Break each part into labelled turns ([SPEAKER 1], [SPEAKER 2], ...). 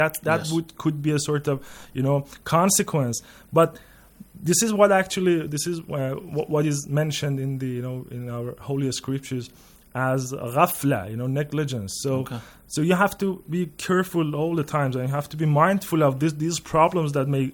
[SPEAKER 1] That could be a sort of consequence. But this is what is mentioned in the in our holy scriptures as ghafla, negligence. So you have to be careful all the time, and you have to be mindful of these problems that may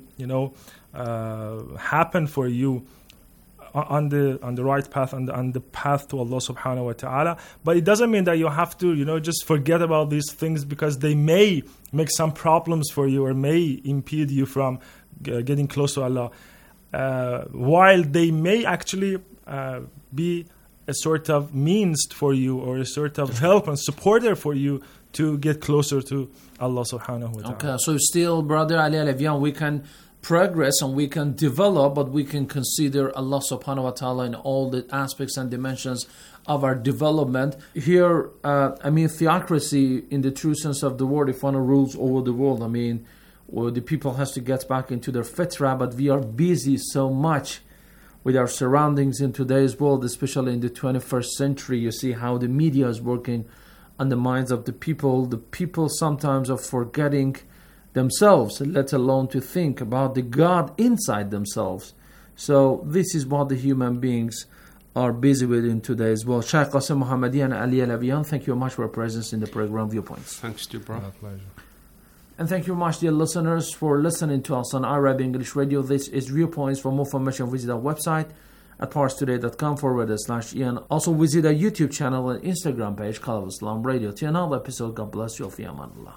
[SPEAKER 1] happen for you on the right path, on the path to Allah subhanahu wa ta'ala. But it doesn't mean that you have to just forget about these things, because they may make some problems for you or may impede you from getting close to Allah, while they may actually be a sort of means for you, or a sort of help and supporter for you to get closer to Allah subhanahu wa ta'ala.
[SPEAKER 2] Okay, so still, Brother Ali Alavian, we can progress and we can develop, but we can consider Allah subhanahu wa ta'ala in all the aspects and dimensions of our development. Here, theocracy in the true sense of the word, if one rules over the world, the people has to get back into their fitrah, but we are busy so much with our surroundings in today's world, especially in the 21st century. You see how the media is working on the minds of the people. The people sometimes are forgetting themselves, let alone to think about the God inside themselves. So this is what the human beings are busy with in today's world. Shaykh Qasim Muhammadi and Ali Alavian, thank you very much for your presence in the program Viewpoints.
[SPEAKER 3] Thanks to you, bro.
[SPEAKER 1] My pleasure.
[SPEAKER 2] And thank you very much, dear listeners, for listening to us on Arab English Radio. This is Viewpoints. For more information, visit our website at parstoday.com/en. Also visit our YouTube channel and Instagram page, Call of Islam Radio. Till another episode, God bless you. Fi amanullah.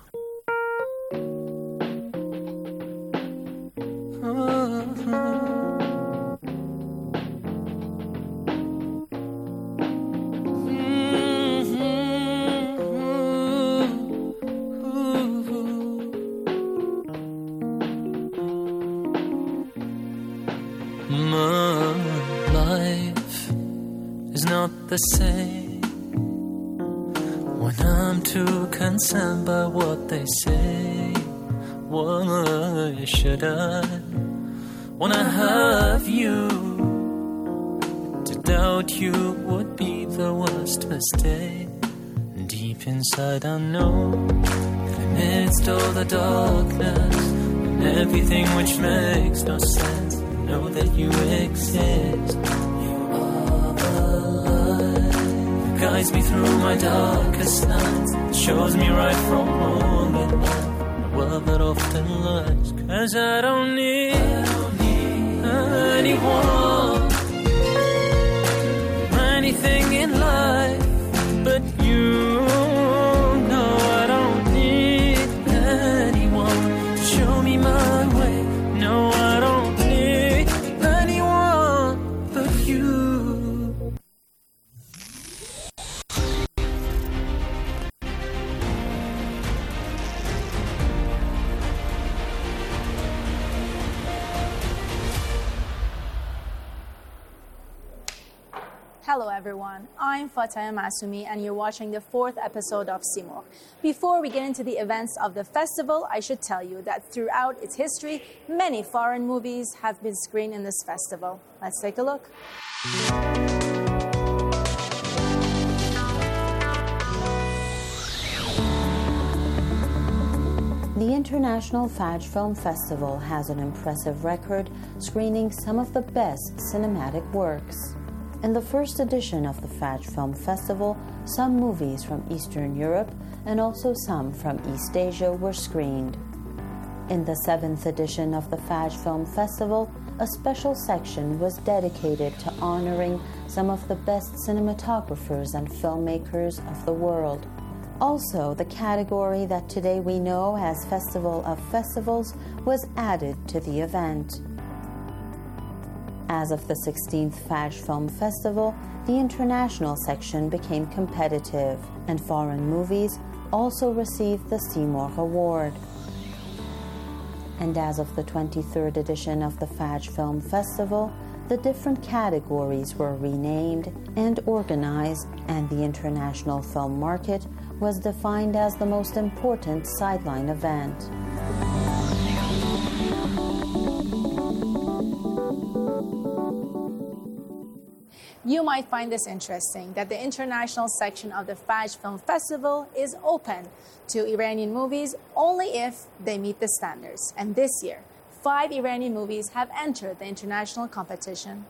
[SPEAKER 4] The same when I'm too concerned by what they say. Why should I, when I have you, to doubt you would be the worst mistake. Deep inside I know, amidst all the darkness and everything which makes no sense, I know that you exist. Guides me through my darkest nights, shows me right from wrong in life, a world that often lies. 'Cause I don't need anyone, anything in life but you. No, I don't need anyone to show me my way. No, I don't need anyone but you.
[SPEAKER 5] Hello everyone, I'm Fataya Masumi and you're watching the 4th episode of Simurgh. Before we get into the events of the festival, I should tell you that throughout its history, many foreign movies have been screened in this festival. Let's take a look.
[SPEAKER 6] The International Fajr Film Festival has an impressive record, screening some of the best cinematic works. In the first edition of the Fajr Film Festival, some movies from Eastern Europe and also some from East Asia were screened. In the 7th edition of the Fajr Film Festival, a special section was dedicated to honoring some of the best cinematographers and filmmakers of the world. Also, the category that today we know as Festival of Festivals was added to the event. As of the 16th Fajr Film Festival, the international section became competitive, and foreign movies also received the Simurgh Award. And as of the 23rd edition of the Fajr Film Festival, the different categories were renamed and organized, and the international film market was defined as the most important sideline event.
[SPEAKER 5] You might find this interesting that the international section of the Fajr Film Festival is open to Iranian movies only if they meet the standards. And this year, 5 Iranian movies have entered the international competition.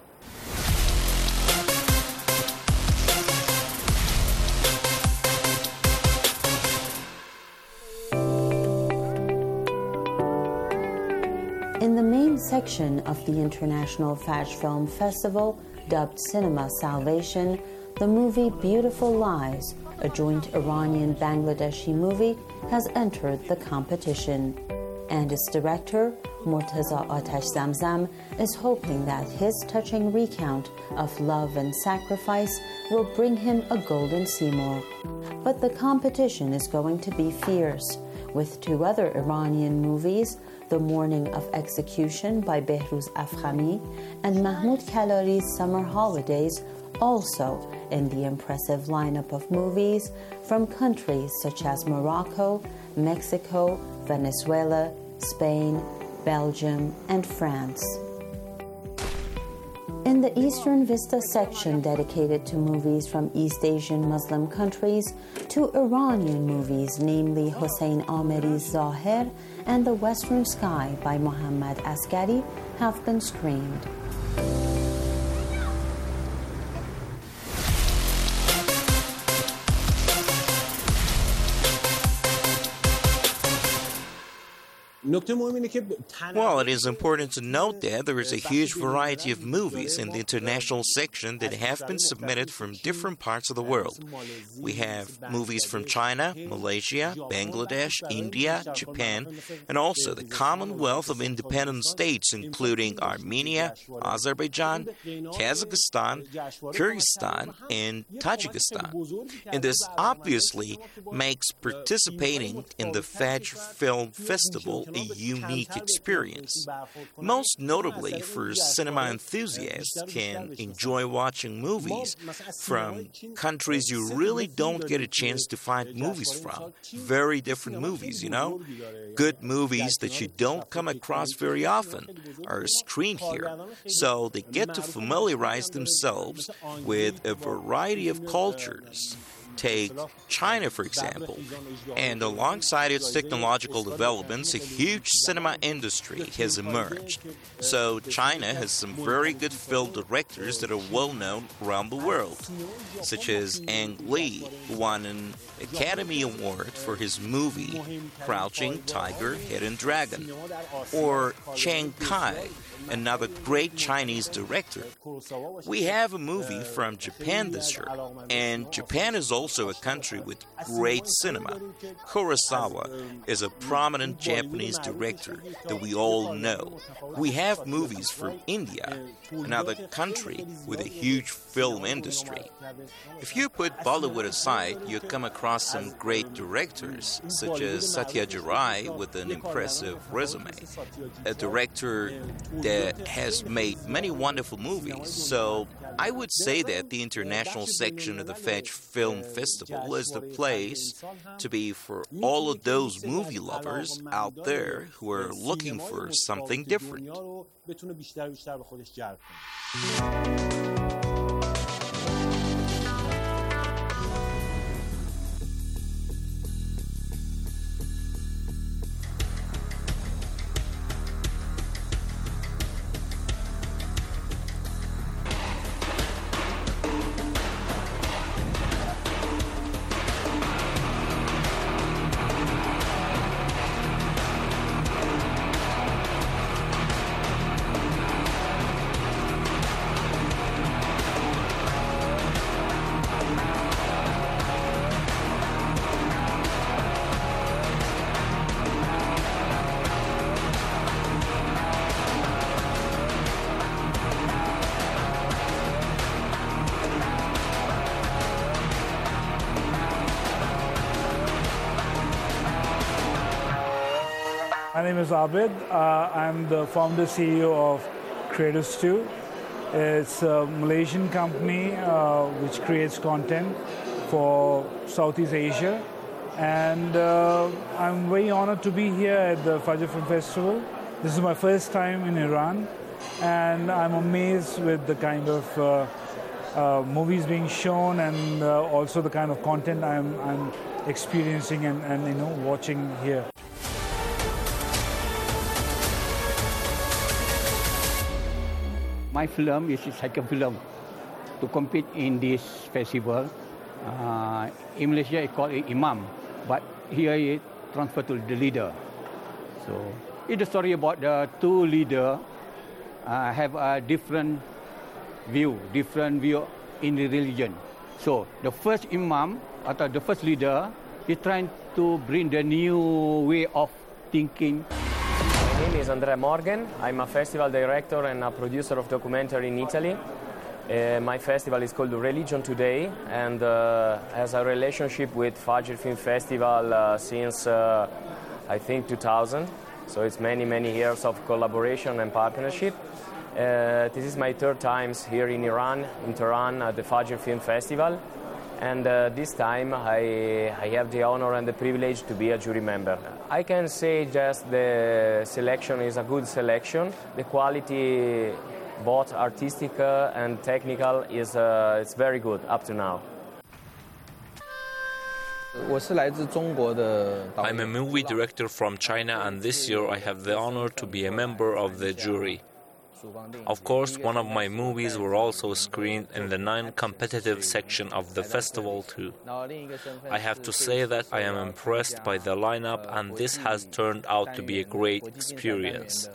[SPEAKER 6] In the main section of the International Fajr Film Festival, dubbed Cinema Salvation, the movie Beautiful Lies, a joint Iranian-Bangladeshi movie, has entered the competition. And its director, Mortaza Atash Zamzam, is hoping that his touching recount of love and sacrifice will bring him a Golden Seymour. But the competition is going to be fierce, with 2 other Iranian movies, The Morning of Execution by Behruz Afkhami and Mahmoud Kalari's Summer Holidays, also in the impressive lineup of movies from countries such as Morocco, Mexico, Venezuela, Spain, Belgium, and France. In the Eastern Vista section dedicated to movies from East Asian Muslim countries, 2 Iranian movies, namely Hossein Amiri's Zahir and The Western Sky by Mohammad Asghari, have been screened.
[SPEAKER 3] Well, it is important to note that there is a huge variety of movies in the international section that have been submitted from different parts of the world. We have movies from China, Malaysia, Bangladesh, India, Japan, and also the Commonwealth of Independent States, including Armenia, Azerbaijan, Kazakhstan, Kyrgyzstan, and Tajikistan. And this obviously makes participating in the Fajr Film Festival a unique experience. Most notably for cinema enthusiasts can enjoy watching movies from countries you really don't get a chance to find movies from. Very different movies, you know? Good movies that you don't come across very often are screened here, so they get to familiarize themselves with a variety of cultures. Take China, for example, and alongside its technological developments, a huge cinema industry has emerged. So China has some very good film directors that are well known around the world, such as Ang Lee, who won an Academy Award for his movie Crouching Tiger, Hidden Dragon, or Chiang Kai, another great Chinese director. We have a movie from Japan this year, and Japan is also a country with great cinema. Kurosawa is a prominent Japanese director that we all know. We have movies from India, another country with a huge film industry. If you put Bollywood aside, you come across some great directors, such as Satyajit Ray with an impressive resume, a director that has made many wonderful movies. So I would say that the international section of the Fajr Film Festival is the place to be for all of those movie lovers out there who are looking for something different.
[SPEAKER 7] My name is Abid. I'm the founder CEO of Creative Stew. It's a Malaysian company which creates content for Southeast Asia. And I'm very honored to be here at the Fajr Film Festival. This is my first time in Iran, and I'm amazed with the kind of movies being shown, and also the kind of content I'm experiencing and watching here.
[SPEAKER 8] My film is the second film to compete in this festival. In Malaysia, it's called Imam, but here it transferred to the leader. So it's a story about the two leaders have a different view in the religion. So the first Imam, or the first leader, is trying to bring the new way of thinking.
[SPEAKER 9] My name is Andrea Morgan. I'm a festival director and a producer of documentary in Italy. My festival is called Religion Today and has a relationship with Fajr Film Festival since I think 2000. So it's many years of collaboration and partnership. This is my third time here in Iran, in Tehran, at the Fajr Film Festival. And this time I have the honor and the privilege to be a jury member. I can say just the selection is a good selection. The quality, both artistic and technical, is it's very good up to now.
[SPEAKER 10] I'm a movie director from China, and this year I have the honor to be a member of the jury. Of course, one of my movies were also screened in the non-competitive section of the festival too. I have to say that I am impressed by the lineup, and this has turned out to be a great experience.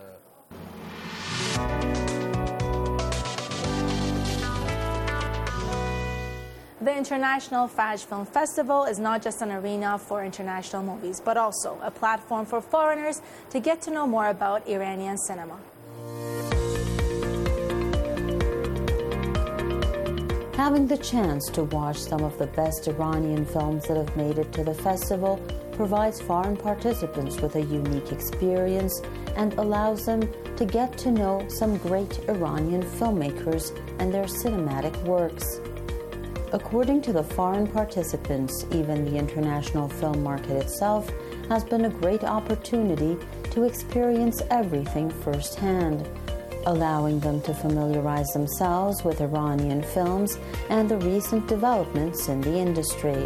[SPEAKER 5] The International Fajr Film Festival is not just an arena for international movies, but also a platform for foreigners to get to know more about Iranian cinema.
[SPEAKER 6] Having the chance to watch some of the best Iranian films that have made it to the festival provides foreign participants with a unique experience and allows them to get to know some great Iranian filmmakers and their cinematic works. According to the foreign participants, even the international film market itself has been a great opportunity to experience everything firsthand, allowing them to familiarize themselves with Iranian films and the recent developments in the industry.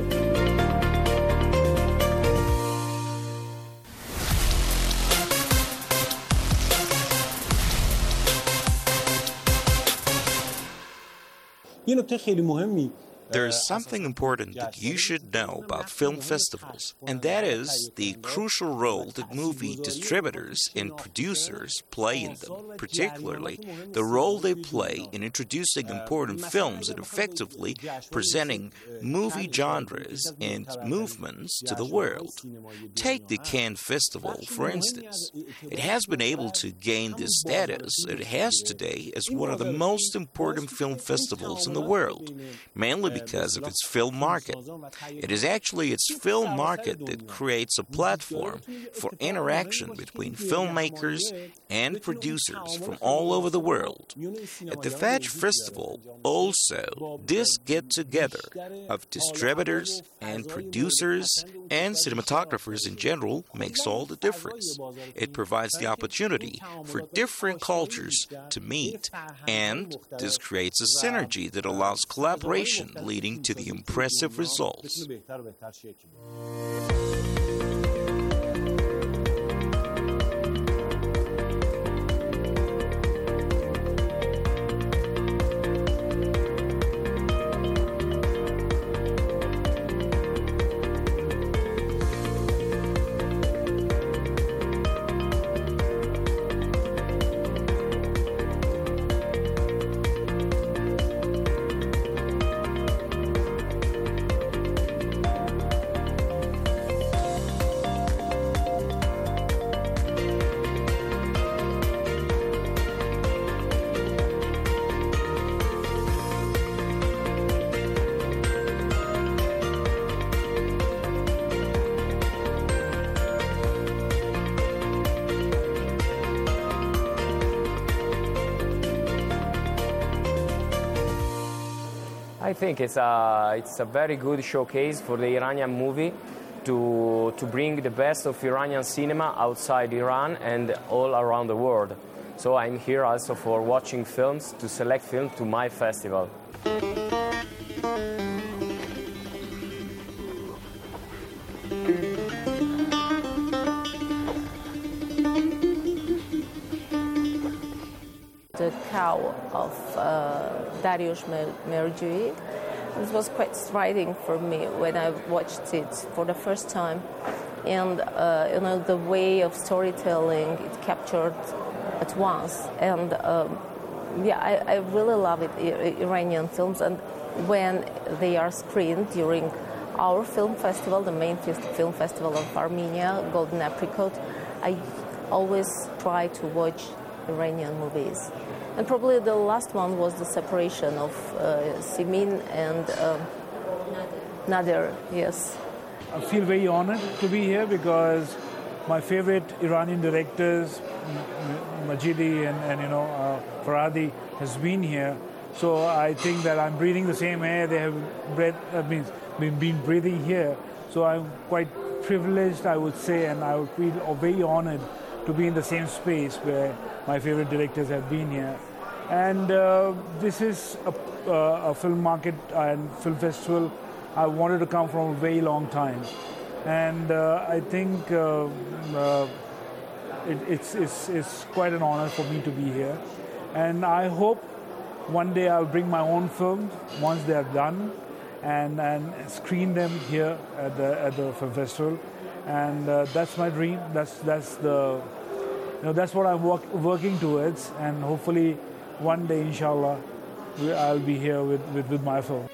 [SPEAKER 3] There is something important that you should know about film festivals, and that is the crucial role that movie distributors and producers play in them, particularly the role they play in introducing important films and effectively presenting movie genres and movements to the world. Take the Cannes Festival, for instance. It has been able to gain this status it has today as one of the most important film festivals in the world, mainly because of its film market. It is actually its film market that creates a platform for interaction between filmmakers and producers from all over the world. At the Fajr Festival, also, this get-together of distributors and producers and cinematographers in general makes all the difference. It provides the opportunity for different cultures to meet, and this creates a synergy that allows collaboration leading to the impressive results.
[SPEAKER 9] I think it's a very good showcase for the Iranian movie to bring the best of Iranian cinema outside Iran and all around the world. So I'm here also for watching films, to select films to my festival.
[SPEAKER 11] The Cow of Dariush Merjoui. It was quite striking for me when I watched it for the first time. And, the way of storytelling it captured at once. And, I really love it, Iranian films. And when they are screened during our film festival, the main film festival of Armenia, Golden Apricot, I always try to watch Iranian movies. And probably the last one was the separation of Simin and Nader, yes.
[SPEAKER 7] I feel very honored to be here because my favorite Iranian directors, Majidi and Farhadi, has been here. So I think that I'm breathing the same air they have been breathing here. So I'm quite privileged, I would say, and I would feel very honored to be in the same space where my favorite directors have been here. And this is a film market and film festival I wanted to come from a very long time. And I think it's quite an honor for me to be here. And I hope one day I'll bring my own films once they are done and screen them here at the film festival. And that's my dream. That's what I'm working towards. And hopefully one day, inshallah, I'll be here with my film.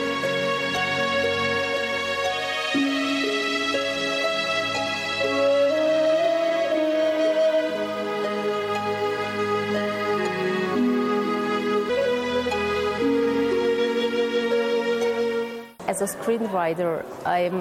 [SPEAKER 11] As a screenwriter, I'm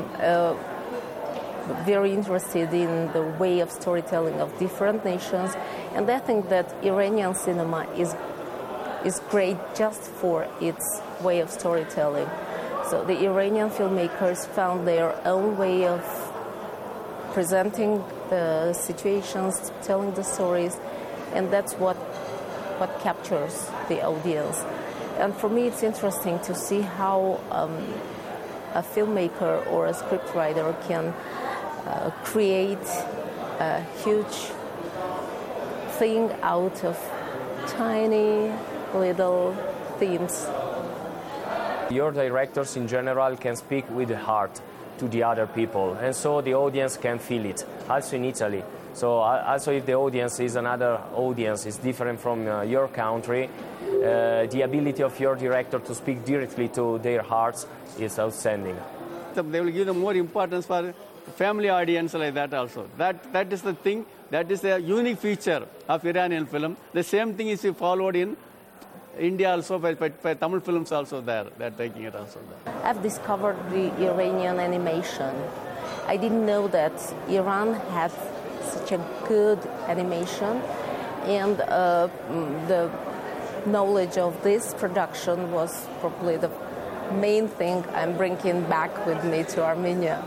[SPEAKER 11] very interested in the way of storytelling of different nations, and I think that Iranian cinema is great just for its way of storytelling. So the Iranian filmmakers found their own way of presenting the situations, telling the stories, and that's what captures the audience. And for me, it's interesting to see how a filmmaker or a scriptwriter can create a huge thing out of tiny little themes.
[SPEAKER 9] Your directors in general can speak with the heart to the other people, and so the audience can feel it, also in Italy. So also if the audience is another audience, is different from your country, the ability of your director to speak directly to their hearts is outstanding.
[SPEAKER 8] They will give them more importance for family audience like that also. That is the thing, that is the unique feature of Iranian film. The same thing is followed in India also, by Tamil films also there. They're taking it also there.
[SPEAKER 11] I've discovered the Iranian animation. I didn't know that Iran had such a good animation, and the knowledge of this production was probably the main thing I'm bringing back with me to Armenia.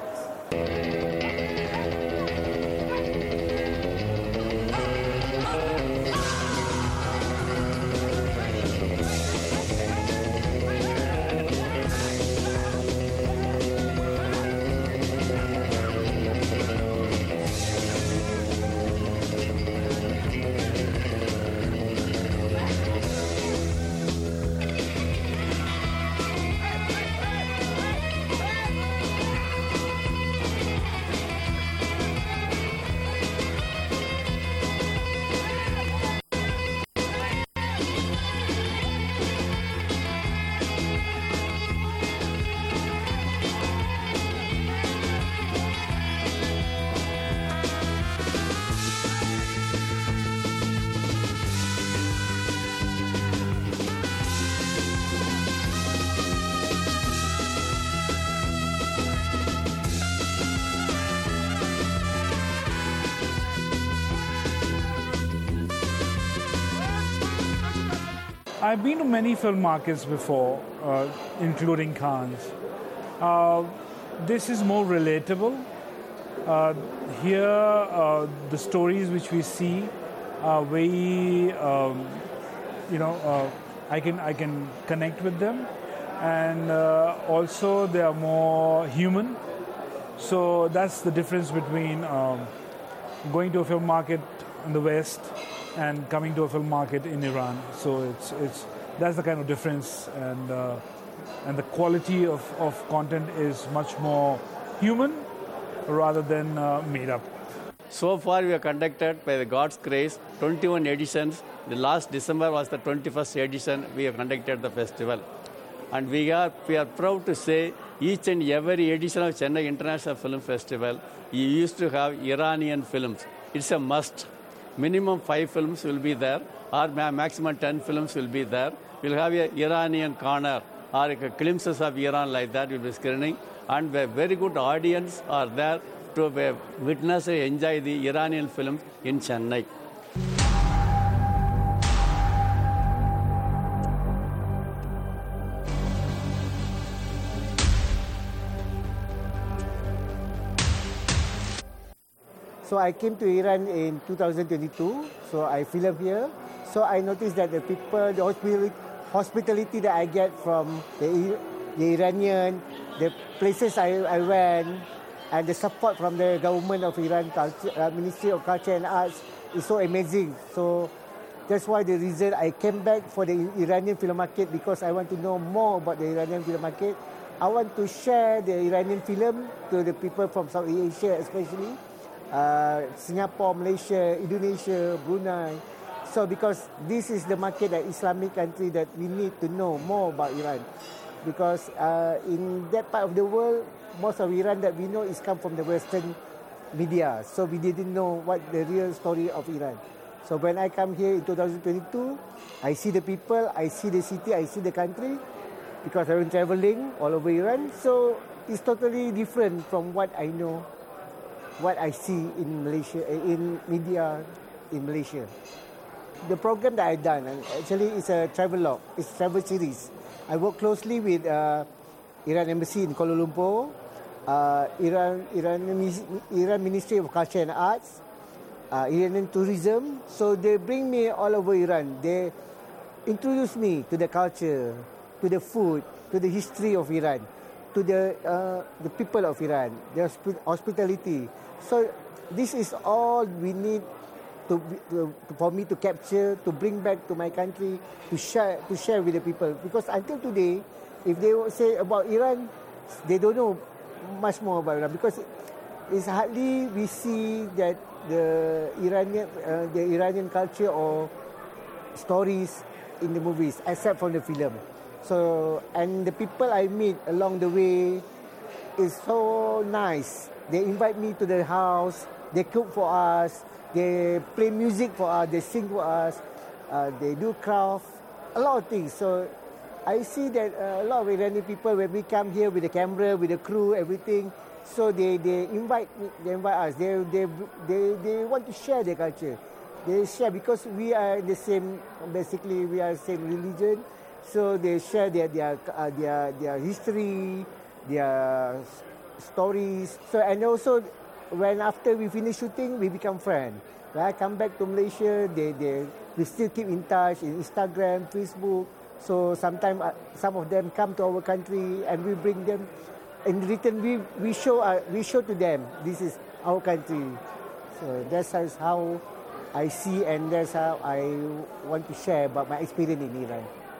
[SPEAKER 7] I've been to many film markets before, including Cannes. This is more relatable. Here, the stories which we see are very, I can connect with them, and also they are more human. So that's the difference between going to a film market in the West and coming to a film market in Iran. So that's the kind of difference, and the quality of content is much more human rather than made up.
[SPEAKER 8] So far we have conducted, by the God's grace, 21 editions. The last December was the 21st edition we have conducted the festival. And we are proud to say each and every edition of Chennai International Film Festival, you used to have Iranian films. It's a must. Minimum 5 films will be there, or maximum 10 films will be there. We'll have an Iranian corner, or glimpses of Iran like that will be screening. And a very good audience are there to witness and enjoy the Iranian films in Chennai.
[SPEAKER 12] So I came to Iran in 2022, so I filmed here. So I noticed that the people, the hospitality that I get from the Iranian, the places I went, and the support from the government of Iran, Ministry of Culture and Arts is so amazing. So that's why the reason I came back for the Iranian film market, because I want to know more about the Iranian film market. I want to share the Iranian film to the people from Southeast Asia, especially Singapore, Malaysia, Indonesia, Brunei. So because this is the market, that Islamic country, that we need to know more about Iran. Because in that part of the world, most of Iran that we know is come from the Western media. So we didn't know what the real story of Iran. So when I come here in 2022, I see the people, I see the city, I see the country, because I've been traveling all over Iran. So it's totally different from what I know, what I see in Malaysia, in media in Malaysia. The program that I've done, actually, is a travel log. It's a travel series. I work closely with Iran Embassy in Kuala Lumpur, Iran Ministry of Culture and Arts, Iranian Tourism. So they bring me all over Iran. They introduce me to the culture, to the food, to the history of Iran, to the people of Iran, their hospitality. So this is all we need for me to capture, to bring back to my country, to share with the people. Because until today, if they say about Iran, they don't know much more about Iran, because it's hardly we see that the Iranian culture or stories in the movies, except from the film. So, and the people I meet along the way is so nice. They invite me to their house, they cook for us, they play music for us, they sing for us, they do craft, a lot of things. So I see that a lot of Iranian people, when we come here with the camera, with the crew, everything, so they invite us. They want to share their culture. They share because we are the same. Basically, we are the same religion. So they share their history, their stories. So, and also, when after we finish shooting, we become friends. When I come back to Malaysia, we still keep in touch in Instagram, Facebook. So sometimes some of them come to our country and we bring them. In return, we show to them this is our country. So that's how I see, and that's how I want to share about my experience in Iran.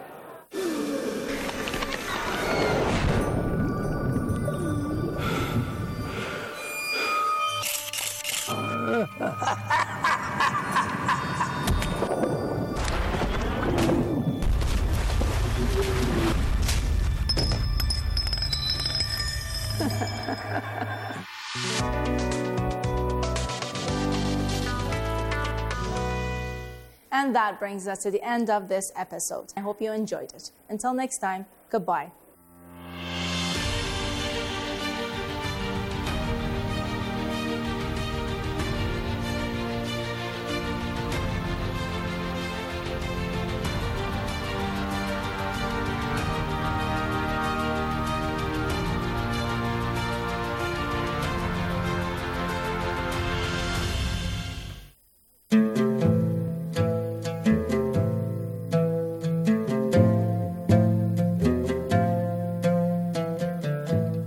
[SPEAKER 5] And that brings us to the end of this episode. I hope you enjoyed it. Until next time, goodbye.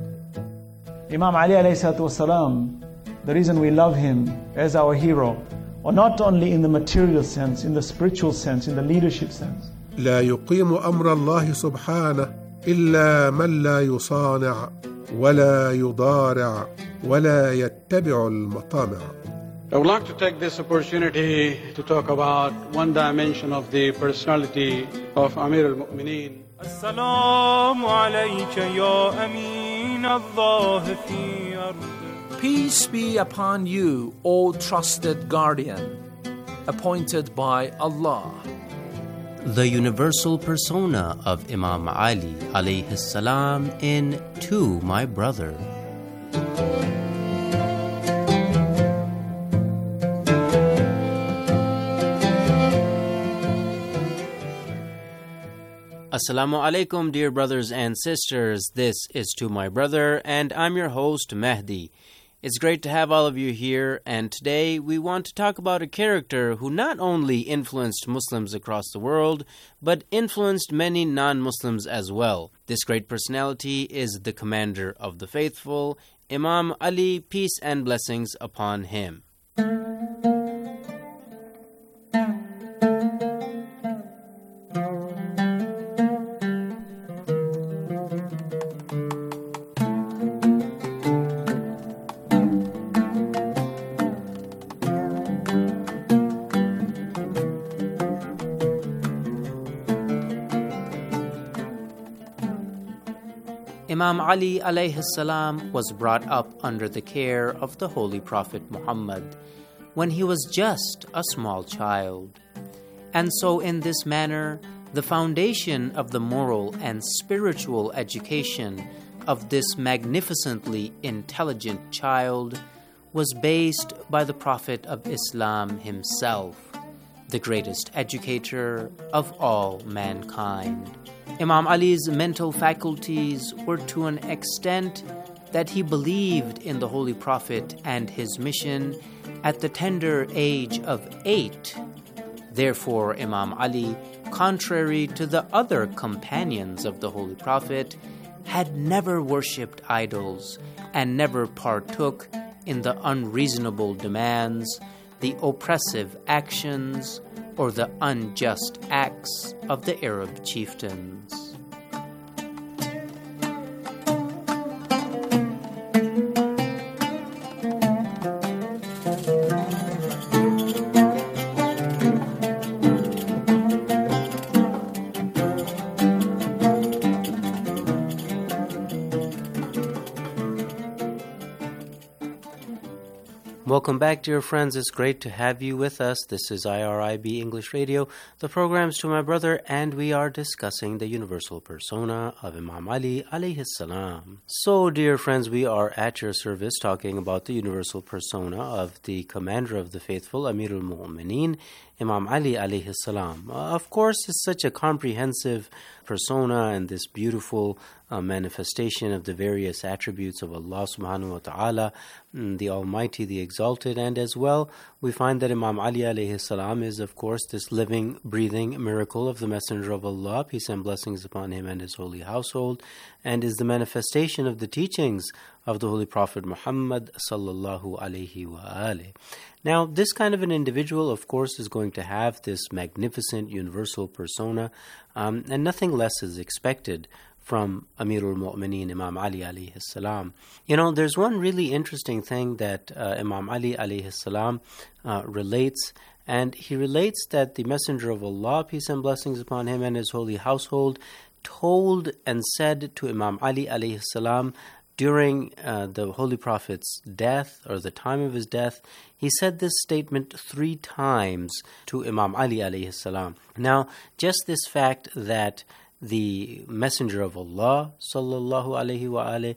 [SPEAKER 13] Imam Ali alayhi salatu wasalam, the reason we love him as our hero or not only in the material sense, in the spiritual sense, in the leadership sense.
[SPEAKER 14] لا يقيم أمر الله سبحانه إلا من لا يصانع ولا يضارع ولا يتبع المطامع.
[SPEAKER 15] I would like to take this opportunity to talk about one dimension of the personality of Amir al-Mu'mineen.
[SPEAKER 16] السلام عليك يا أمين الله في أرض.
[SPEAKER 2] Peace be upon you, O trusted guardian, appointed by Allah.
[SPEAKER 17] The universal persona of Imam Ali alayhi salam in To My Brother. Assalamu alaikum, dear brothers and sisters. This is To My Brother, and I'm your host, Mehdi. It's great to have all of you here, and today we want to talk about a character who not only influenced Muslims across the world, but influenced many non-Muslims as well. This great personality is the commander of the faithful, Imam Ali, peace and blessings upon him. Imam Ali alayhi salam was brought up under the care of the Holy Prophet Muhammad when he was just a small child. And so in this manner, the foundation of the moral and spiritual education of this magnificently intelligent child was based by the Prophet of Islam himself, the greatest educator of all mankind. Imam Ali's mental faculties were to an extent that he believed in the Holy Prophet and his mission at the tender age of 8. Therefore, Imam Ali, contrary to the other companions of the Holy Prophet, had never worshipped idols and never partook in the unreasonable demands, the oppressive actions, or the unjust acts of the Arab chieftains. Welcome back, dear friends. It's great to have you with us. This is IRIB English Radio. The program's To My Brother, and we are discussing the universal persona of Imam Ali alayhi salam. So, dear friends, we are at your service talking about the universal persona of the commander of the faithful, Amir al-Mu'mineen, Imam Ali alayhi salam. Of course, it's such a comprehensive persona and this beautiful manifestation of the various attributes of Allah subhanahu wa ta'ala, the Almighty, the Exalted, and as well we find that Imam Ali alayhi salam is of course this living, breathing miracle of the Messenger of Allah, peace and blessings upon him and his holy household, and is the manifestation of the teachings of the Holy Prophet Muhammad sallallahu alayhi wa alayhi. Now, this kind of an individual, of course, is going to have this magnificent universal persona, and nothing less is expected from Amirul Mu'mineen, Imam Ali alayhi salam. You know, there's one really interesting thing that Imam Ali alayhi salam relates, and he relates that the Messenger of Allah, peace and blessings upon him and his holy household, told and said to Imam Ali alayhi salam during the Holy Prophet's death, or the time of his death, he said this statement 3 times to Imam Ali alayhi salam. Now, just this fact that the Messenger of Allah, sallallahu alaihi wa alayhi,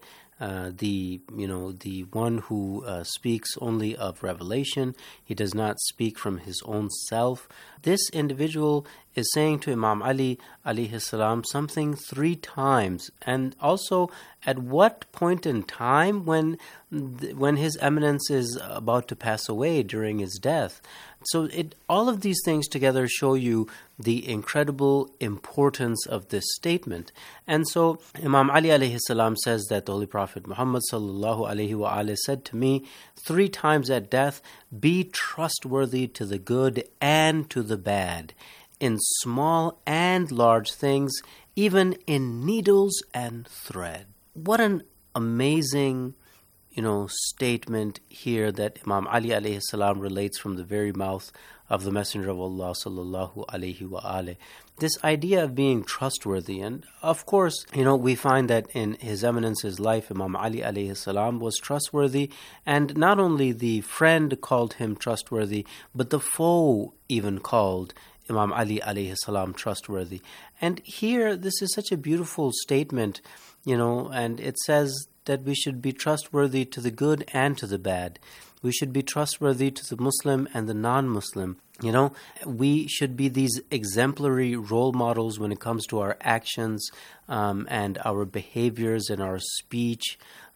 [SPEAKER 17] the one who speaks only of revelation, he does not speak from his own self. This individual is saying to Imam Ali alayhi salam something 3 times, and also at what point in time when His Eminence is about to pass away during his death. So all of these things together show you the incredible importance of this statement. And so Imam Ali alayhi salam says that the Holy Prophet Muhammad sallallahu alayhi wa alayhi said to me 3 times at death, "Be trustworthy to the good and to the bad, in small and large things, even in needles and thread." What an amazing statement here that Imam Ali alayhi salam relates from the very mouth of the Messenger of Allah sallallahu alayhi wa alayhi. This idea of being trustworthy, and of course, we find that in His Eminence's life, Imam Ali alayhi salam was trustworthy, and not only the friend called him trustworthy, but the foe even called Imam Ali alayhi salam trustworthy. And here, this is such a beautiful statement, and it says that we should be trustworthy to the good and to the bad. We should be trustworthy to the Muslim and the non-Muslim. We should be these exemplary role models when it comes to our actions and our behaviors and our speech,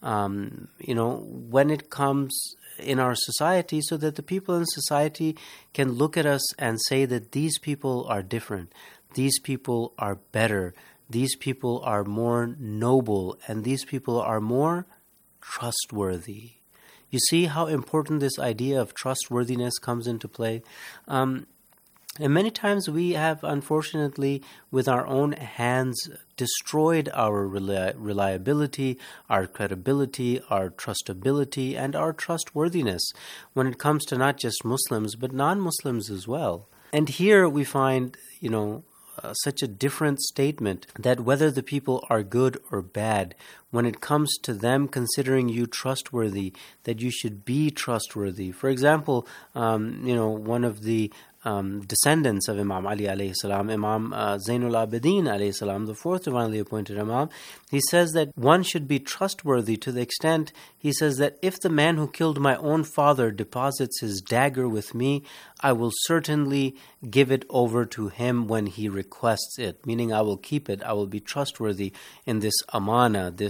[SPEAKER 17] when it comes in our society, so that the people in society can look at us and say that these people are different, these people are better, these people are more noble, and these people are more trustworthy. You see how important this idea of trustworthiness comes into play? And many times we have, unfortunately, with our own hands, destroyed our reliability, our credibility, our trustability, and our trustworthiness when it comes to not just Muslims, but non-Muslims as well. And here we find, such a different statement that whether the people are good or bad, when it comes to them considering you trustworthy, that you should be trustworthy. For example, one of the descendants of Imam Ali alayhi salam, Imam Zainul Abidin alayhi salam, the 4th divinely appointed Imam, he says that one should be trustworthy to the extent, he says that if the man who killed my own father deposits his dagger with me, I will certainly give it over to him when he requests it, meaning I will keep it. I will be trustworthy in this amana, this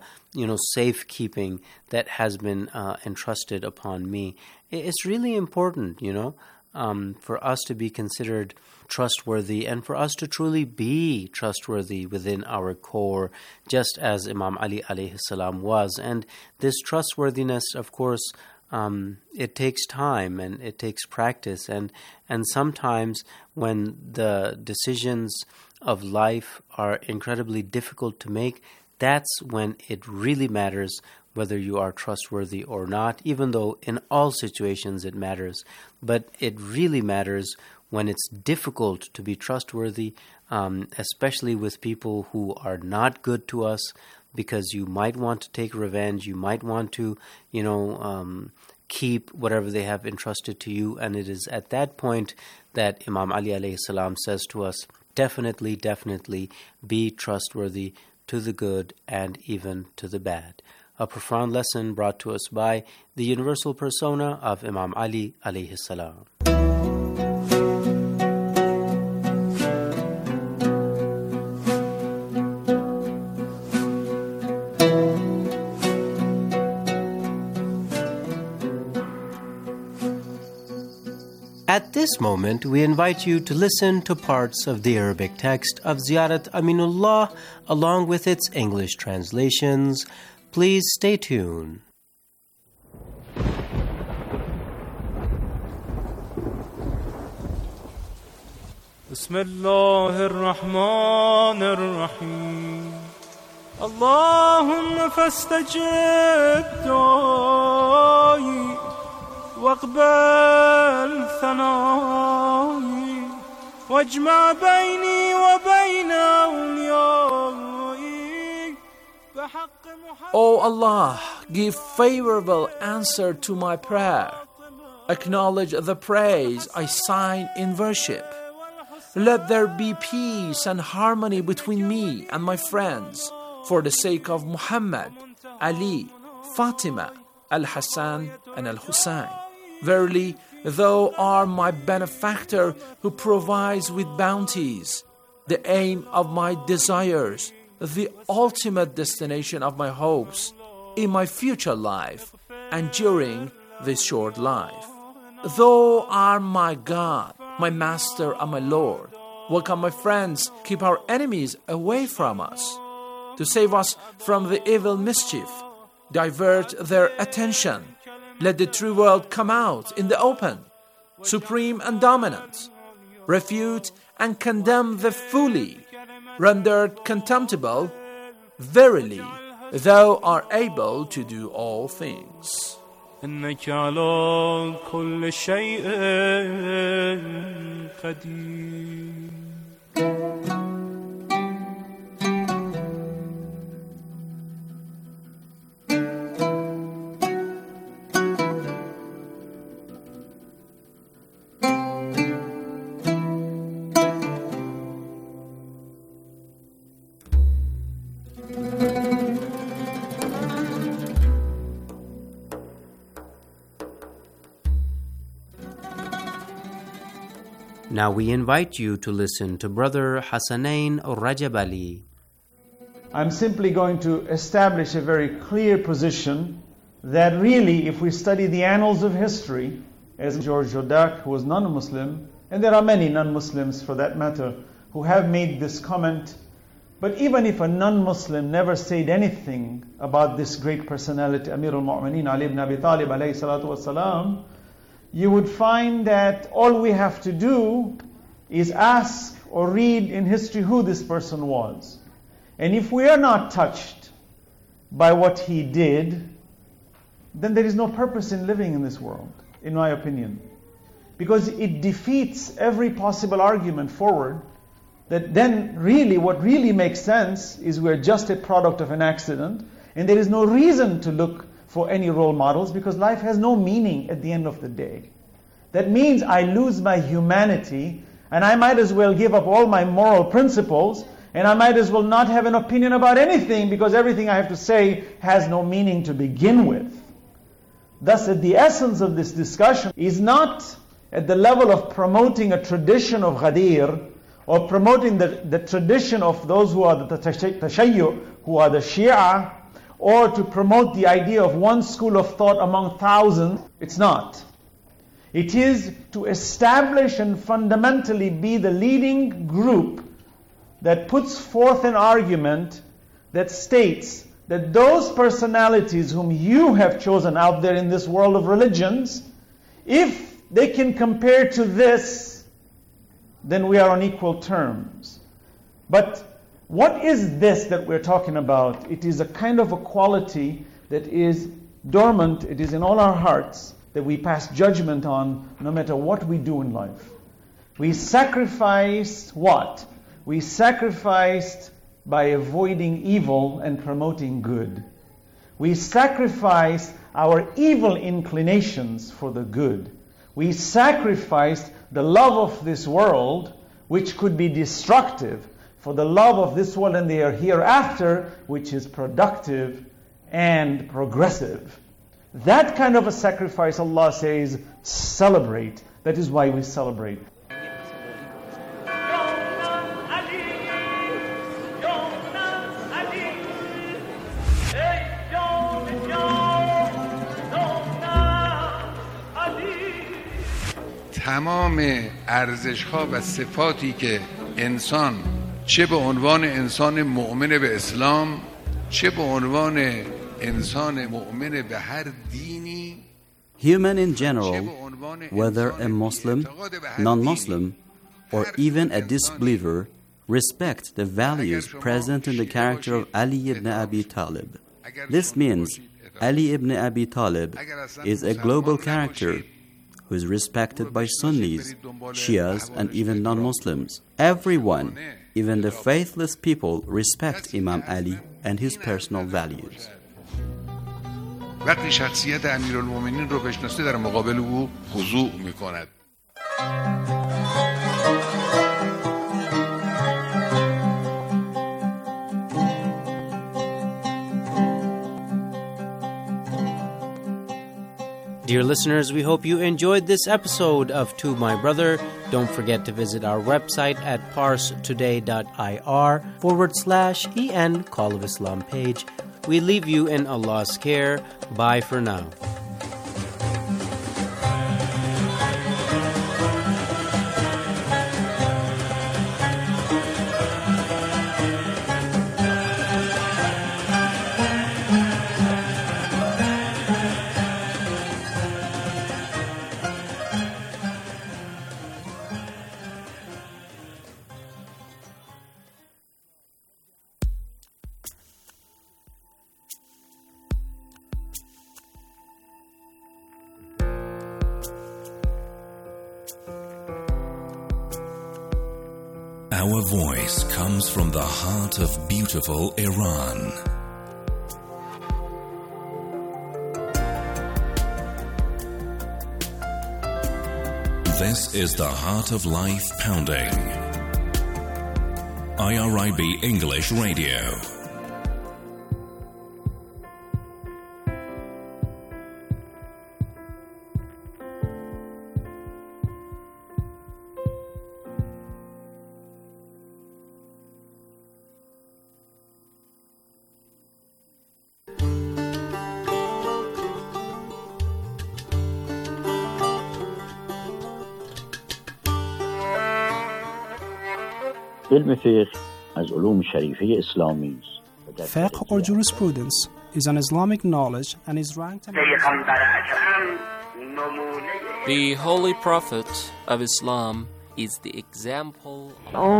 [SPEAKER 17] safekeeping that has been entrusted upon me. It's really important, for us to be considered trustworthy and for us to truly be trustworthy within our core, just as Imam Ali alayhi salam was. And this trustworthiness, of course, it takes time and it takes practice. And sometimes when the decisions of life are incredibly difficult to make, that's when it really matters whether you are trustworthy or not, even though in all situations it matters. But it really matters when it's difficult to be trustworthy, especially with people who are not good to us, because you might want to take revenge, you might want to, keep whatever they have entrusted to you. And it is at that point that Imam Ali alayhi salam says to us, definitely be trustworthy to the good and even to the bad. A profound lesson brought to us by the universal persona of Imam Ali alayhi salam. At this moment, we invite you to listen to parts of the Arabic text of Ziyarat Aminullah along with its English translations. Please stay tuned.
[SPEAKER 16] Bismillahir Rahmanir Rahim. Allahumma fastajib du'ai واقبل ثنائي واجمع بيني وبين أوليائي بحق محمد.
[SPEAKER 2] O Allah, give favorable answer to my prayer. Acknowledge the praise I sign in worship. Let there be peace and harmony between me and my friends for the sake of Muhammad, Ali, Fatima, Al-Hassan and Al-Hussein. Verily, Thou art my benefactor who provides with bounties, the aim of my desires, the ultimate destination of my hopes in my future life and during this short life. Thou art my God, my Master and my Lord. Welcome, my friends, keep our enemies away from us. To save us from the evil mischief, divert their attention. Let the true world come out in the open, supreme and dominant. Refute and condemn the fully, rendered contemptible. Verily, Thou art able to do all things.
[SPEAKER 16] إنك على كل شيء قدير.
[SPEAKER 17] Now we invite you to listen to Brother Hassanain Rajab Ali.
[SPEAKER 13] I'm simply going to establish a very clear position that really, if we study the annals of history, as George Jodak, who was non-Muslim, and there are many non-Muslims for that matter, who have made this comment, but even if a non-Muslim never said anything about this great personality, Amir al-Mu'mineen Ali ibn Abi Talib alayhi salatu wasalam, you would find that all we have to do is ask or read in history who this person was. And if we are not touched by what he did, then there is no purpose in living in this world, in my opinion. Because it defeats every possible argument forward that then really what really makes sense is we're just a product of an accident and there is no reason to look for any role models because life has no meaning at the end of the day. That means I lose my humanity and I might as well give up all my moral principles and I might as well not have an opinion about anything because everything I have to say has no meaning to begin with. Thus, the essence of this discussion is not at the level of promoting a tradition of Ghadir or promoting the tradition of those who are the Tashayyu, who are the Shia, or to promote the idea of one school of thought among thousands. It's not. It is to establish and fundamentally be the leading group that puts forth an argument that states that those personalities whom you have chosen out there in this world of religions, if they can compare to this, then we are on equal terms. But what is this that we're talking about? It is a kind of a quality that is dormant, it is in all our hearts, that we pass judgment on no matter what we do in life. We sacrificed what? We sacrificed by avoiding evil and promoting good. We sacrificed our evil inclinations for the good. We sacrificed the love of this world, which could be destructive, for the love of this world and the hereafter, which is productive and progressive. That kind of a sacrifice, Allah says, celebrate. That is why we celebrate.
[SPEAKER 18] تمام ارزش‌ها و صفاتی که انسان چه به عنوان انسان مؤمن به اسلام چه به عنوان انسان مؤمن به هر دینی
[SPEAKER 19] Human in general, whether a Muslim, non-Muslim, or even a disbeliever, respect the values present in the character of Ali ibn Abi Talib. This means Ali ibn Abi Talib is a global character who is respected by Sunnis, Shias, and even non-Muslims. Everyone, even the faithless people, respect Imam Ali and his personal values.
[SPEAKER 18] وقتی شخصیت امیرالمومنین رو بشناسه در مقابل او خضوع میکند.
[SPEAKER 17] Dear listeners, we hope you enjoyed this episode of To My Brother. Don't forget to visit our website at parstoday.ir/EN Call of Islam page. We leave you in Allah's care. Bye for now.
[SPEAKER 20] Our voice comes from the heart of beautiful Iran. This is the Heart of Life Pounding. IRIB English Radio.
[SPEAKER 21] علم فقه از علوم شریفه اسلامی است.
[SPEAKER 22] Fiqh or jurisprudence is an Islamic knowledge and is ranked
[SPEAKER 4] The Holy Prophet of Islam is the example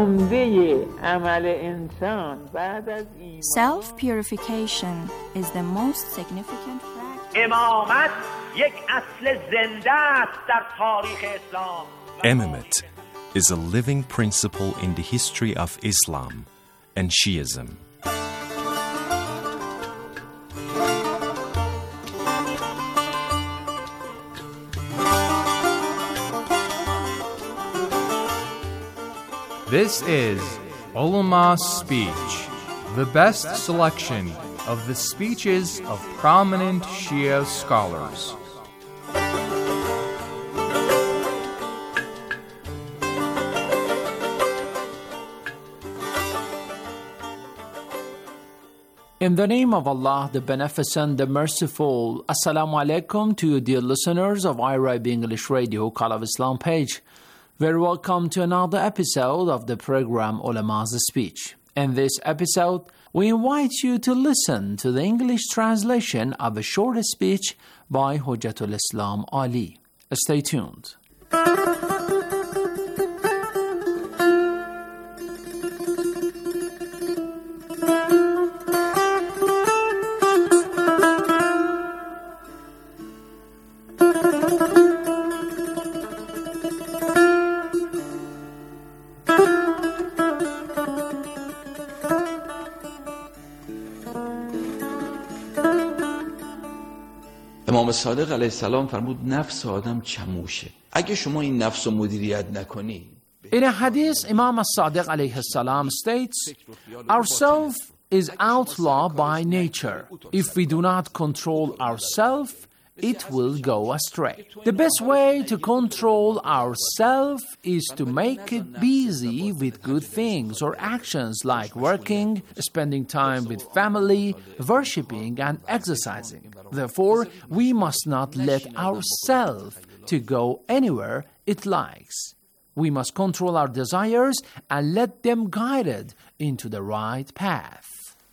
[SPEAKER 23] Self-purification is the most significant
[SPEAKER 24] امامت یک اصل زنده است در تاریخ اسلام.
[SPEAKER 25] Imamate is a living principle in the history of Islam and Shiism.
[SPEAKER 26] This is Ulama Speech, the best selection of the speeches of prominent Shia scholars.
[SPEAKER 2] In the name of Allah, the Beneficent, the Merciful, Assalamu alaikum to you, dear listeners of IRIB English Radio, Call of Islam page. Very welcome to another episode of the program Ulama's Speech. In this episode, we invite you to listen to the English translation of a short speech by Hujjatul Islam Ali. Stay tuned.
[SPEAKER 27] امام صادق علیه السلام فرمود نفس آدم چموشه. اگه شما این نفس رو مدیریت نکنی.
[SPEAKER 2] In a hadith, Imam as-Sadiq alayhi salam states, ourself is outlawed by nature. If we do not control ourself, it will go astray. The best way to control ourself is to make it busy with good things or actions like working, spending time with family, worshipping and exercising. Therefore, we must not let ourself to go anywhere it likes. We must control our desires and let them guide it into the right path.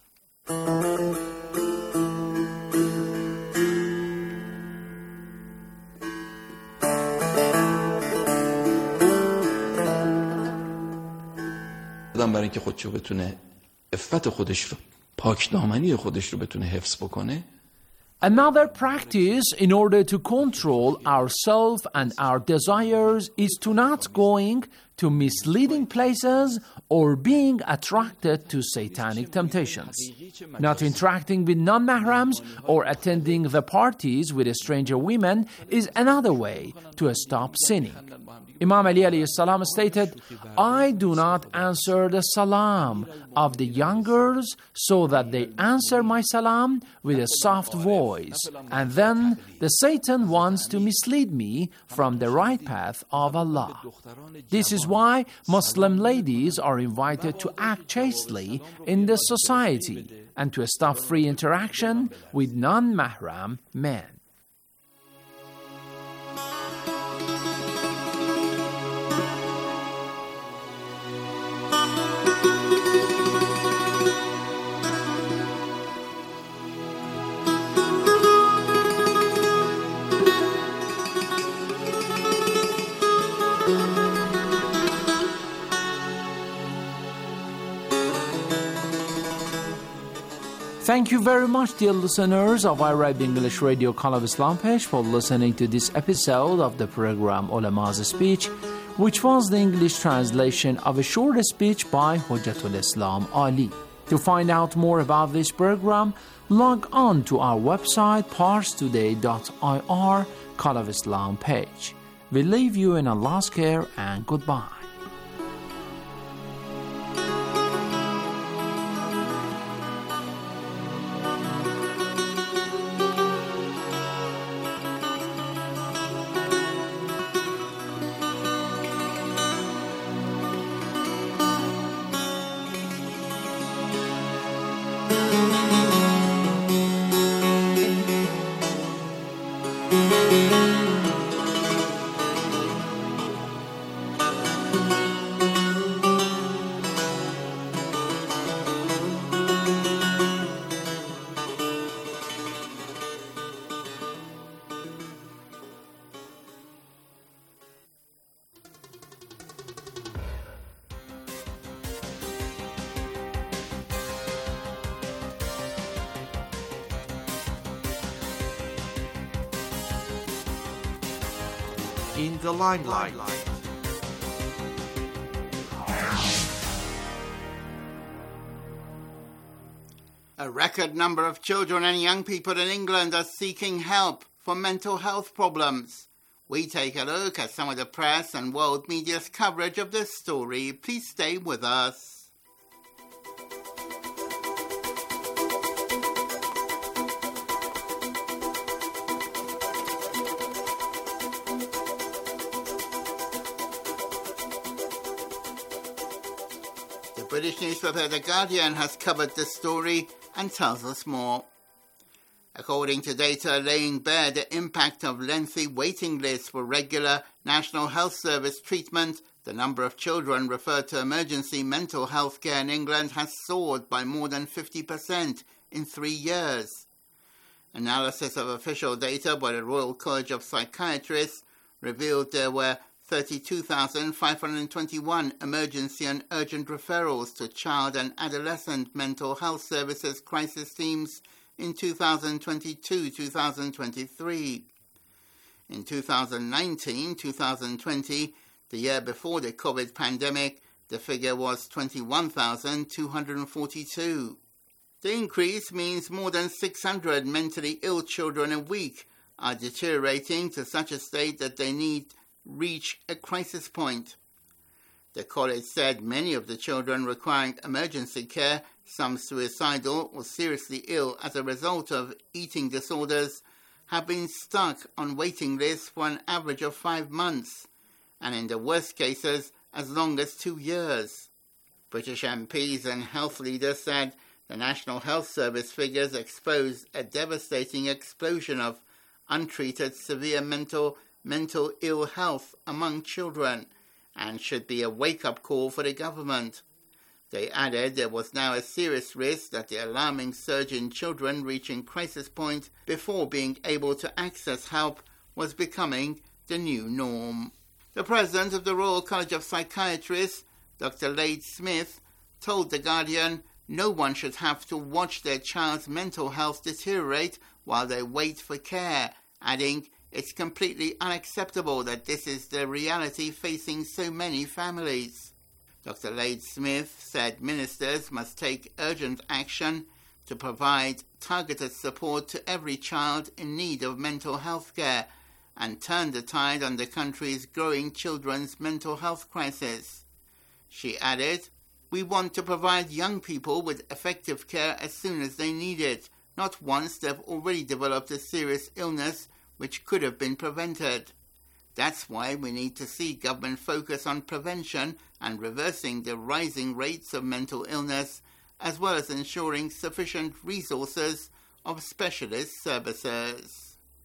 [SPEAKER 27] آدم برای اینکه خودشو بتونه عفت خودش رو پاکدامنی خودش رو بتونه حفظ بکنه.
[SPEAKER 2] Another practice in order to control ourselves and our desires is to not going to misleading places or being attracted to satanic temptations. Not interacting with non-mahrams or attending the parties with stranger women is another way to stop sinning. Imam Ali alayhi salam stated, I do not answer the salam of the young girls so that they answer my salam with a soft voice, and then the Satan wants to mislead me from the right path of Allah. This is why Muslim ladies are invited to act chastely in the society and to stop free interaction with non-mahram men. Thank you very much, dear listeners of IRIB English Radio Call of Islam page, for listening to this episode of the program Ulama's Speech, which was the English translation of a short speech by Hujjatul Islam Ali. To find out more about this program, log on to our website parstoday.ir Call of Islam page. We leave you in Allah's care and goodbye.
[SPEAKER 1] In the limelight.
[SPEAKER 3] A record number of children and young people in England are seeking help for mental health problems. We take a look at some of the press and world media's coverage of this story. Please stay with us. British newspaper The Guardian has covered this story and tells us more. According to data laying bare the impact of lengthy waiting lists for regular National Health Service treatment, the number of children referred to emergency mental health care in England has soared by more than 50% in 3 years. Analysis of official data by the Royal College of Psychiatrists revealed there were 32,521 emergency and urgent referrals to child and adolescent mental health services crisis teams in 2022-2023. In 2019-2020, the year before the COVID pandemic, the figure was 21,242. The increase means more than 600 mentally ill children a week are deteriorating to such a state that they need reach a crisis point. The college said many of the children requiring emergency care, some suicidal or seriously ill as a result of eating disorders, have been stuck on waiting lists for an average of 5 months, and in the worst cases, as long as 2 years. British MPs and health leaders said the National Health Service figures expose a devastating explosion of untreated severe mental ill health among children and should be a wake-up call for the government. They added there was now a serious risk that the alarming surge in children reaching crisis point before being able to access help was becoming the new norm. The president of the Royal College of Psychiatrists, Dr. Lade Smith, told The Guardian no one should have to watch their child's mental health deteriorate while they wait for care, adding, it's completely unacceptable that this is the reality facing so many families. Dr. Lade Smith said ministers must take urgent action to provide targeted support to every child in need of mental health care and turn the tide on the country's growing children's mental health crisis. She added, "We want to provide young people with effective care as soon as they need it, not once they've already developed a serious illness which could have been prevented. That's why we need to see government focus on prevention and reversing the rising rates of mental illness, as well as ensuring sufficient resources of specialist services."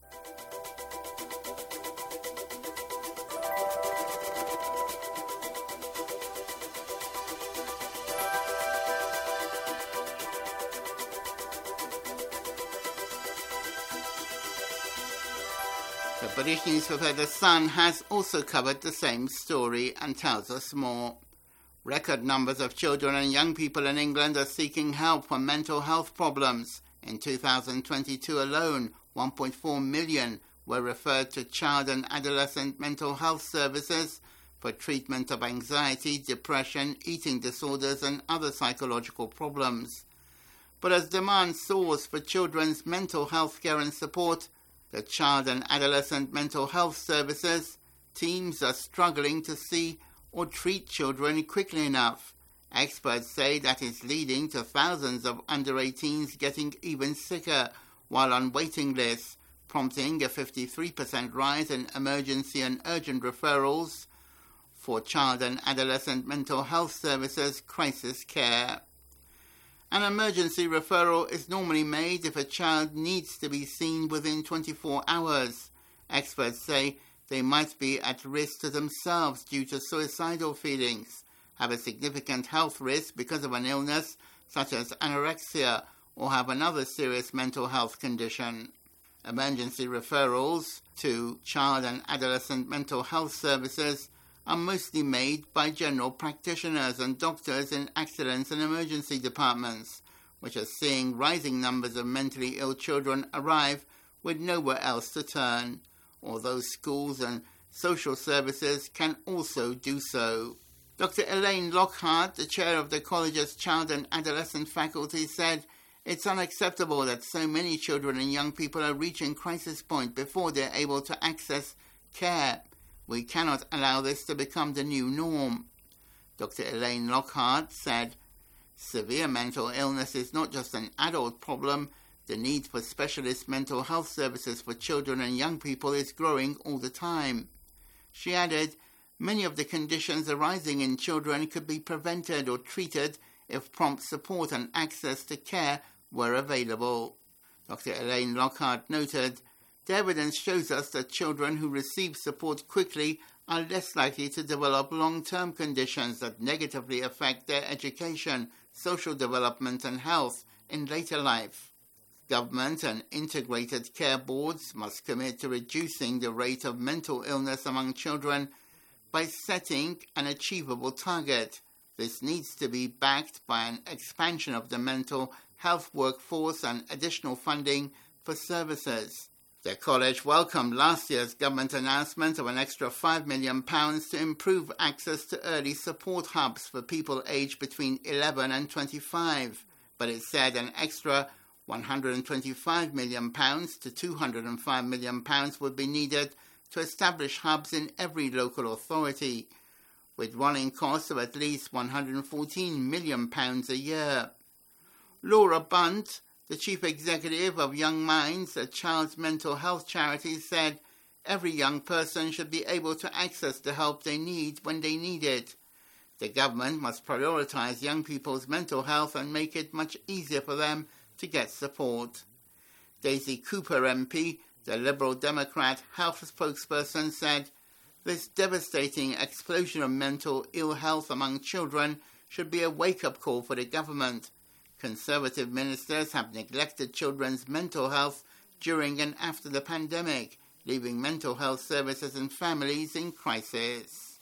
[SPEAKER 3] The British newspaper The Sun has also covered the same story and tells us more. Record numbers of children and young people in England are seeking help for mental health problems. In 2022 alone, 1.4 million were referred to child and adolescent mental health services for treatment of anxiety, depression, eating disorders and other psychological problems. But as demand soars for children's mental health care and support, the child and adolescent mental health services teams are struggling to see or treat children quickly enough. Experts say that is leading to thousands of under-18s getting even sicker while on waiting lists, prompting a 53% rise in emergency and urgent referrals for child and adolescent mental health services crisis care. An emergency referral is normally made if a child needs to be seen within 24 hours. Experts say they might be at risk to themselves due to suicidal feelings, have a significant health risk because of an illness such as anorexia, or have another serious mental health condition. Emergency referrals to child and adolescent mental health services are mostly made by general practitioners and doctors in accidents and emergency departments, which are seeing rising numbers of mentally ill children arrive with nowhere else to turn, although schools and social services can also do so. Dr. Elaine Lockhart, the chair of the college's child and adolescent faculty, said, "It's unacceptable that so many children and young people are reaching crisis point before they're able to access care. We cannot allow this to become the new norm." Dr. Elaine Lockhart said, "Severe mental illness is not just an adult problem. The need for specialist mental health services for children and young people is growing all the time." She added, "Many of the conditions arising in children could be prevented or treated if prompt support and access to care were available." Dr. Elaine Lockhart noted, "The evidence shows us that children who receive support quickly are less likely to develop long-term conditions that negatively affect their education, social development and health in later life. Government and integrated care boards must commit to reducing the rate of mental illness among children by setting an achievable target. This needs to be backed by an expansion of the mental health workforce and additional funding for services." The college welcomed last year's government announcement of an extra £5 million to improve access to early support hubs for people aged between 11 and 25, but it said an extra £125 million to £205 million would be needed to establish hubs in every local authority, with running costs of at least £114 million a year. Laura Bunt, the chief executive of Young Minds, a child's mental health charity, said, "Every young person should be able to access the help they need when they need it. The government must prioritize young people's mental health and make it much easier for them to get support." Daisy Cooper MP, the Liberal Democrat health spokesperson, said, "This devastating explosion of mental ill health among children should be a wake-up call for the government. Conservative ministers have neglected children's mental health during and after the pandemic, leaving mental health services and families in crisis."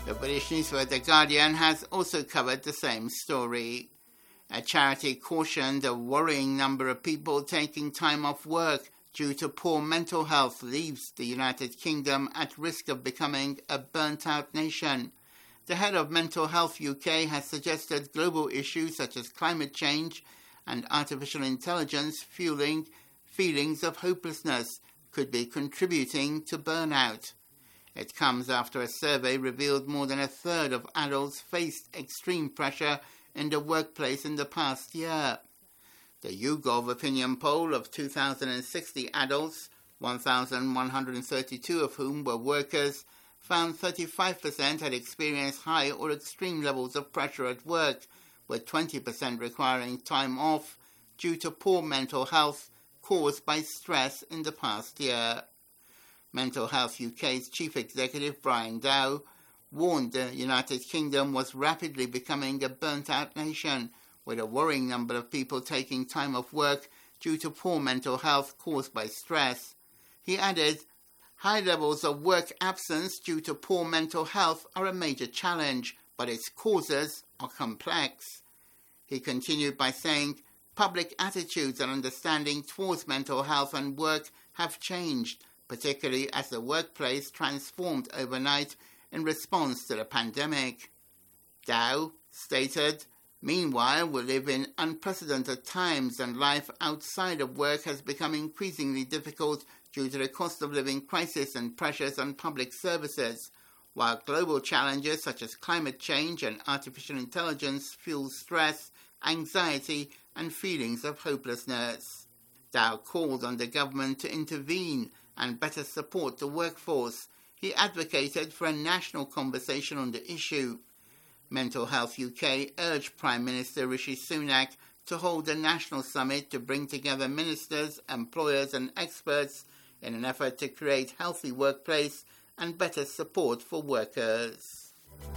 [SPEAKER 3] The British newspaper The Guardian has also covered the same story. A charity cautioned the worrying number of people taking time off work due to poor mental health leaves the United Kingdom at risk of becoming a burnt-out nation. The head of Mental Health UK has suggested global issues such as climate change and artificial intelligence fueling feelings of hopelessness could be contributing to burnout. It comes after a survey revealed more than a third of adults faced extreme pressure in the workplace in the past year. The YouGov opinion poll of 2,060 adults, 1,132 of whom were workers, found 35% had experienced high or extreme levels of pressure at work, with 20% requiring time off due to poor mental health caused by stress in the past year. Mental Health UK's chief executive Brian Dow warned the United Kingdom was rapidly becoming a burnt-out nation, with a worrying number of people taking time off work due to poor mental health caused by stress. He added, "High levels of work absence due to poor mental health are a major challenge, but its causes are complex." He continued by saying, "Public attitudes and understanding towards mental health and work have changed, particularly as the workplace transformed overnight in response to the pandemic." Dow stated, "Meanwhile, we live in unprecedented times and life outside of work has become increasingly difficult due to the cost of living crisis and pressures on public services, while global challenges such as climate change and artificial intelligence fuel stress, anxiety, and feelings of hopelessness." Dow called on the government to intervene and better support the workforce. He advocated for a national conversation on the issue. Mental Health UK urged Prime Minister Rishi Sunak to hold a national summit to bring together ministers, employers and experts in an effort to create a healthy workplace and better support for workers.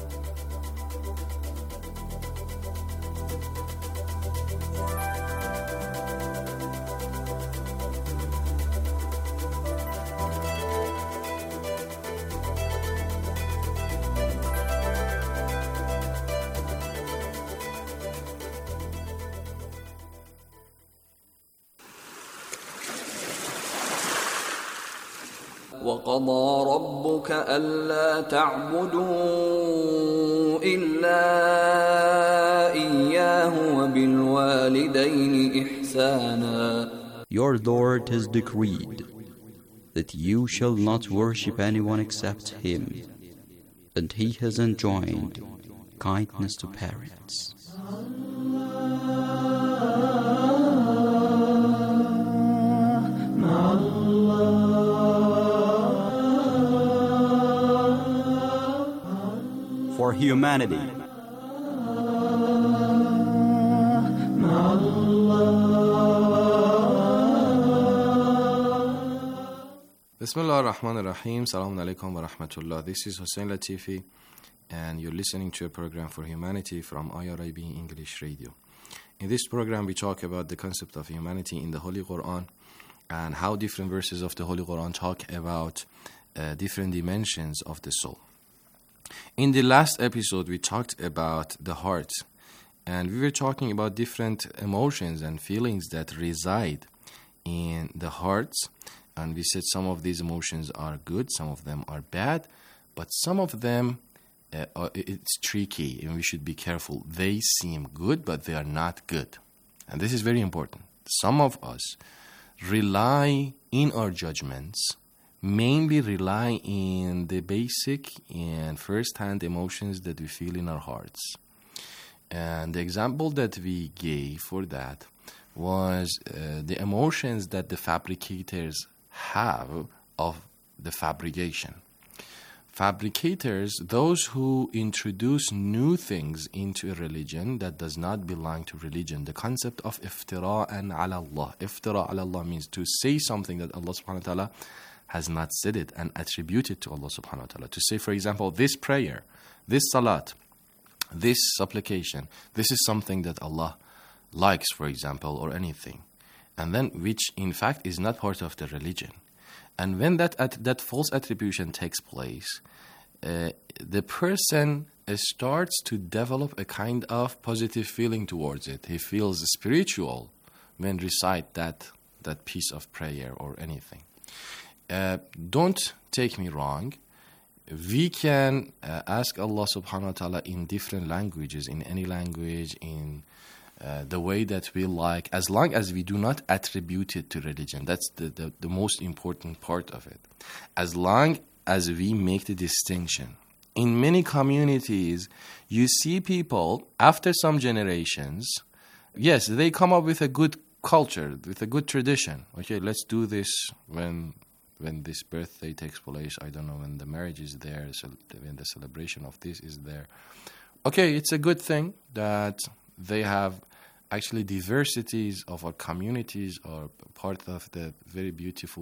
[SPEAKER 6] وَقَضَى رَبُّكَ أَلَّا تَعْبُدُوا إِلَّا إِيَّاهُ وَبِالْوَالِدَيْنِ إِحْسَانًا.
[SPEAKER 19] Your Lord has decreed that you shall not worship anyone except Him, and He has enjoined kindness to parents. For humanity.
[SPEAKER 7] Bismillah ar-Rahman ar-Rahim. Assalamu alaikum wa rahmatullah. This is Hussein Latifi, and you're listening to a program for humanity from IRIB English Radio. In this program, we talk about the concept of humanity in the Holy Quran and how different verses of the Holy Quran talk about different dimensions of the soul. In the last episode, we talked about the heart, and we were talking about different emotions and feelings that reside in the hearts, and we said some of these emotions are good, some of them are bad, but some of them, it's tricky, and we should be careful. They seem good, but they are not good, and this is very important. Some of us rely in our judgments, mainly rely in the basic and first-hand emotions that we feel in our hearts. And the example that we gave for that was the emotions that the fabricators have of the fabrication. Fabricators, those who introduce new things into a religion that does not belong to religion. The concept of iftira'an ala Allah. Iftira' ala Allah means to say something that Allah subhanahu wa ta'ala has not said it and attributed to Allah subhanahu wa ta'ala. To say, for example, this prayer, this salat, this supplication, this is something that Allah likes, for example, or anything. And then which in fact is not part of the religion. And when that false attribution takes place, the person starts to develop a kind of positive feeling towards it. He feels spiritual when recite that piece of prayer or anything. Don't take me wrong. We can ask Allah subhanahu wa ta'ala in different languages, in any language, in the way that we like, as long as we do not attribute it to religion. That's the most important part of it. As long as we make the distinction. In many communities, you see people, after some generations, yes, they come up with a good culture, with a good tradition. Okay, let's do this when this birthday takes place, I don't know, when the marriage is there, so when the celebration of this is there. Okay, it's a good thing that they have actually diversities of our communities are part of the very beautiful